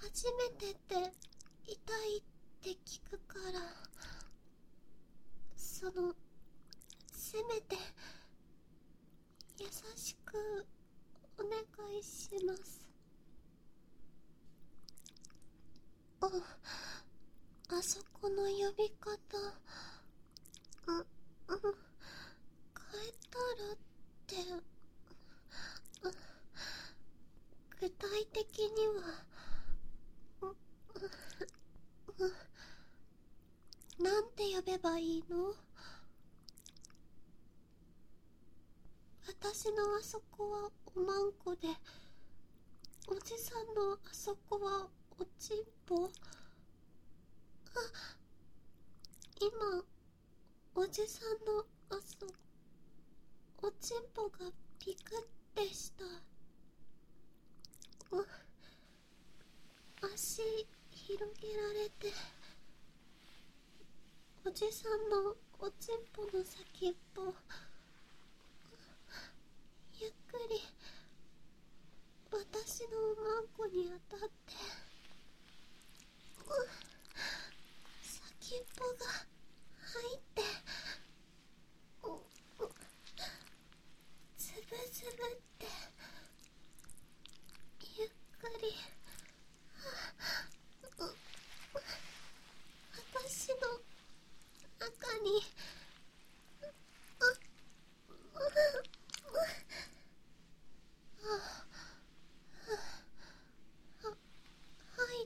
初めてって痛いって聞くから、せめて優しくお願いします。あそこの呼び方、変えたらって、具体的には、なんて呼べばいいの？私のあそこはおまんこで、おじさんのあそこはおちんぽ。今、おじさんのおちんぽがピクってした。足広げられて、おじさんのおちんぽの先っぽ、ゆっくり私のおまんこに当たって、先っぽが入って、つぶつぶってゆっくり私の中に入った。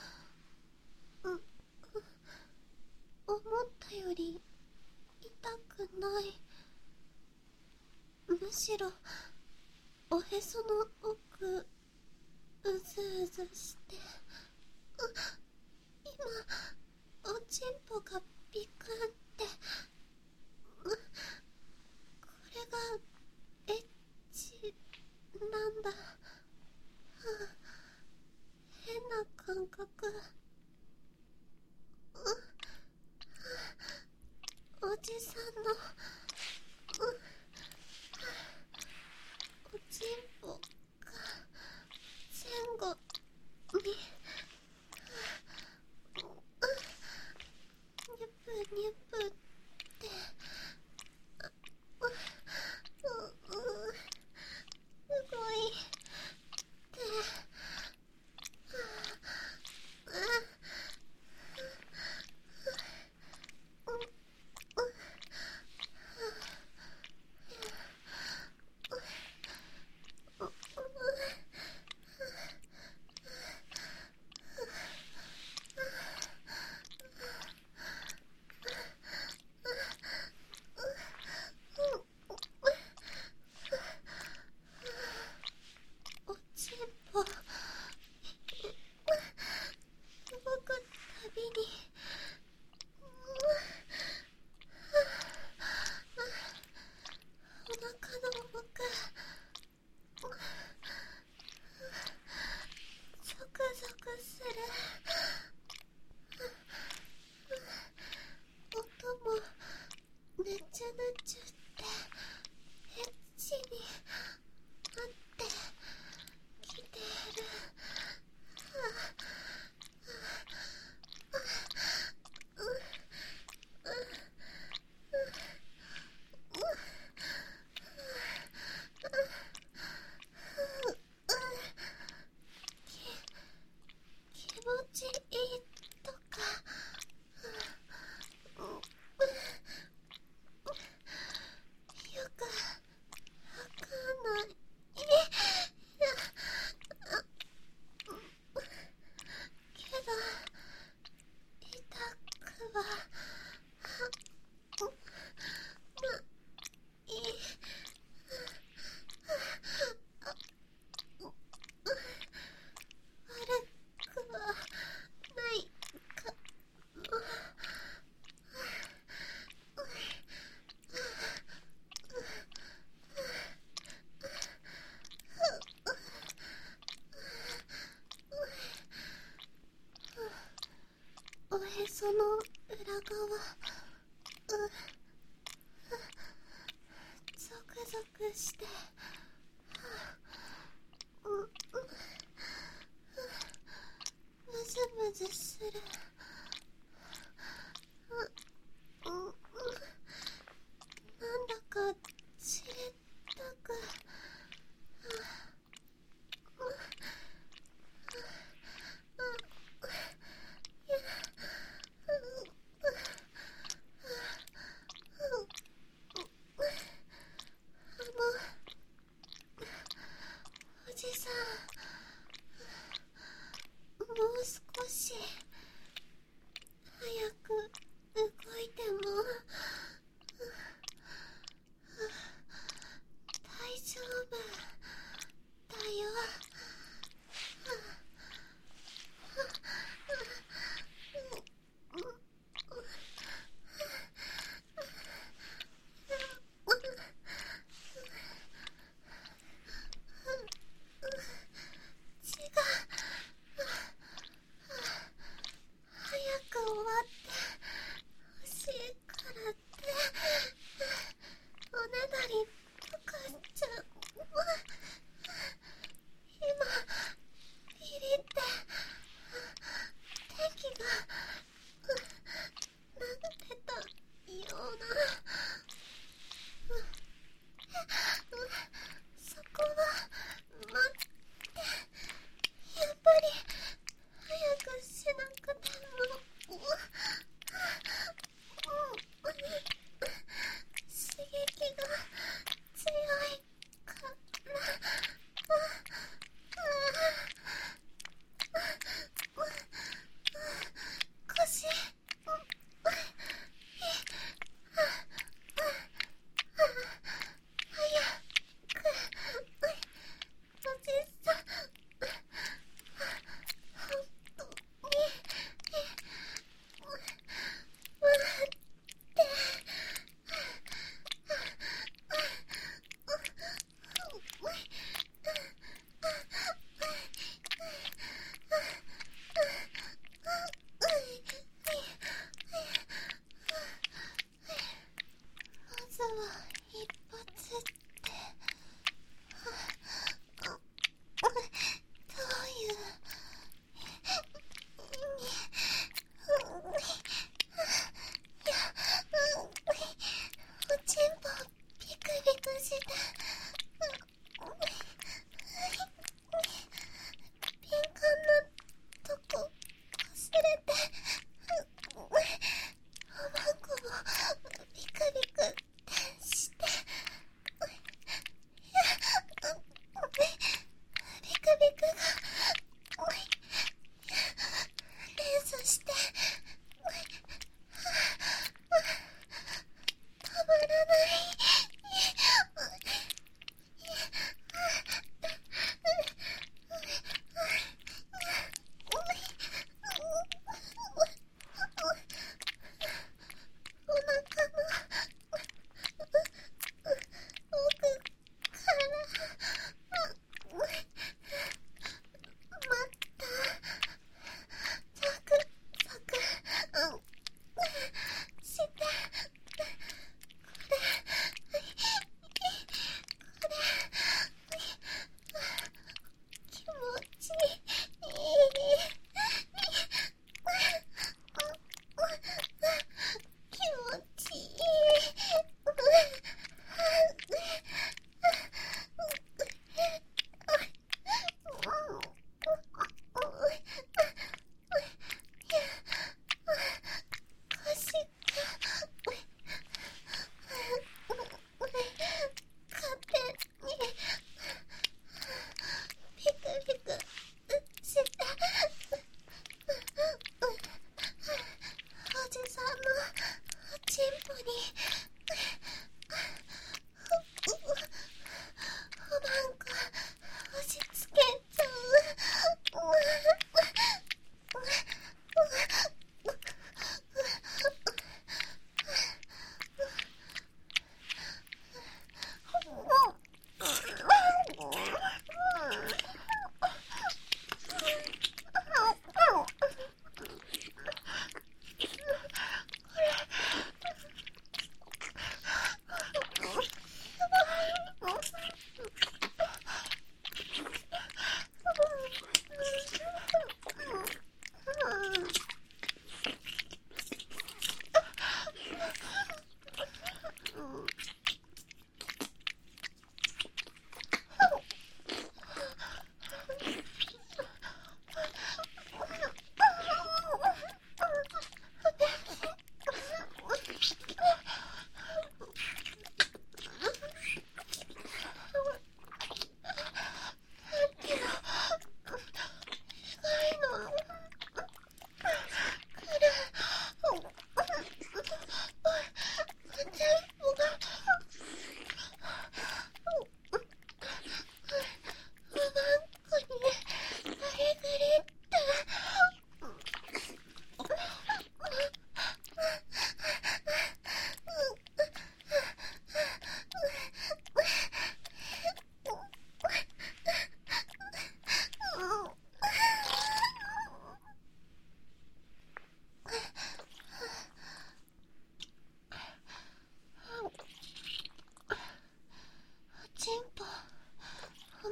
思ったより痛くない。むしろおへその奥うずうずして、今おちんぽがピクンって、これがエッチなんだ。変な感覚。おじさんのおちんぽが前後にニュプニュプってさん、もう少し早く動いても大丈夫だよ。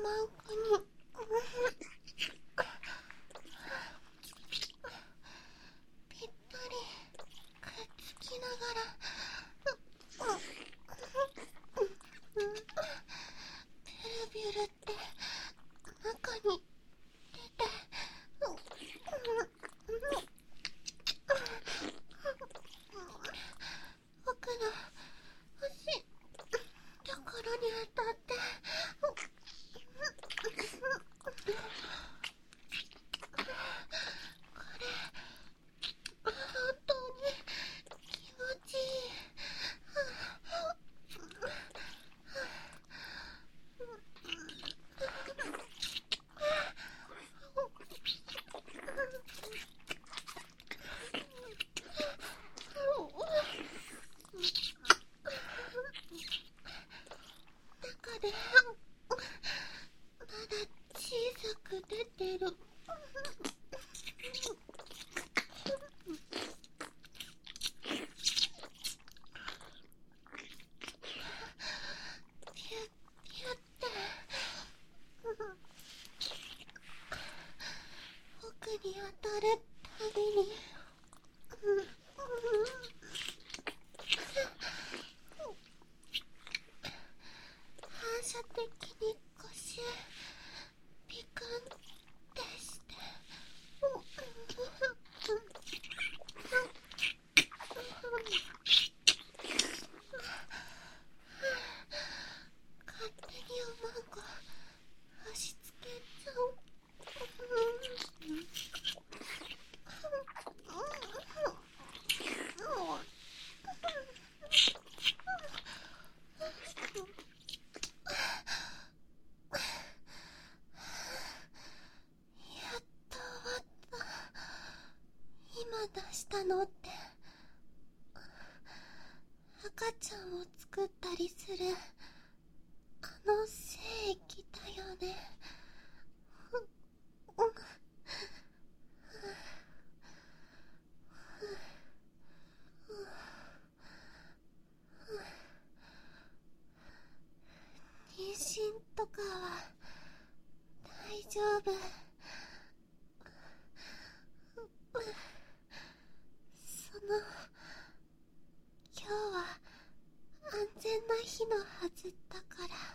マンクにぴったりくっつきながらビュルビュルって中に出て僕の足ところに当たってこれ本当に気持ちいい。中でまだ小さく出てる。ピュッピュッて奥に当たるたびに反射的に腰ピクンってして勝手におまんこ押し付けちゃう。やっと終わった。今出したのって赤ちゃんを作ったりするあの精液だよね。妊娠とかは大丈夫。今日は安全な日のはずだから。